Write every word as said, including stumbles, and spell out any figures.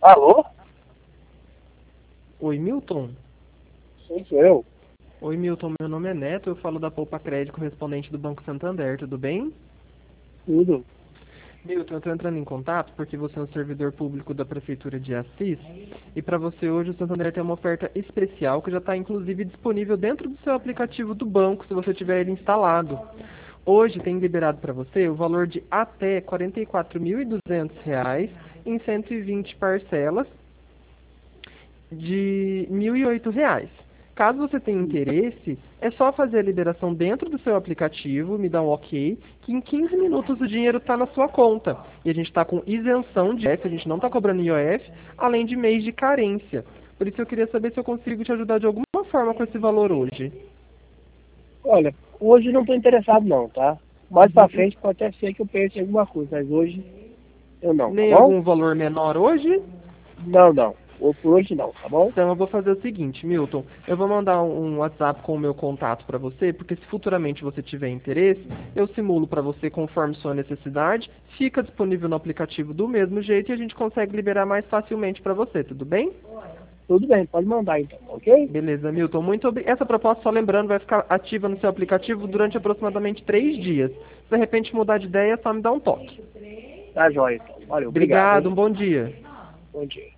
Alô? Oi, Milton? Sim, sou eu. Oi, Milton, meu nome é Neto, eu falo da Poupa Crédito, correspondente do Banco Santander, tudo bem? Tudo. Milton, eu estou entrando em contato porque você é um servidor público da Prefeitura de Assis e para você hoje o Santander tem uma oferta especial que já está inclusive disponível dentro do seu aplicativo do banco, se você tiver ele instalado. Hoje tem liberado para você o valor de até quarenta e quatro mil e duzentos reais em cento e vinte parcelas de mil e oito reais. Caso você tenha interesse, é só fazer a liberação dentro do seu aplicativo, me dá um ok, que em quinze minutos o dinheiro está na sua conta. E a gente está com isenção de I O F, a gente não está cobrando I O F, além de mês de carência. Por isso eu queria saber se eu consigo te ajudar de alguma forma com esse valor hoje. Olha, hoje não estou interessado não, tá? Mais pra Uhum. frente pode até ser que eu pense em alguma coisa, mas hoje eu não, tá Nem bom? algum valor menor hoje? Não, não. Ou por hoje não, tá bom? Então eu vou fazer o seguinte, Milton, eu vou mandar um WhatsApp com o meu contato para você, porque se futuramente você tiver interesse, eu simulo para você conforme sua necessidade, fica disponível no aplicativo do mesmo jeito e a gente consegue liberar mais facilmente para você, tudo bem? Tudo bem, pode mandar então, ok? Beleza, Milton, muito obrigado. Essa proposta, só lembrando, vai ficar ativa no seu aplicativo durante aproximadamente três dias. Se de repente mudar de ideia, é só me dar um toque. Tá jóia então. Valeu, obrigado, Obrigado, hein? um bom dia. Bom dia.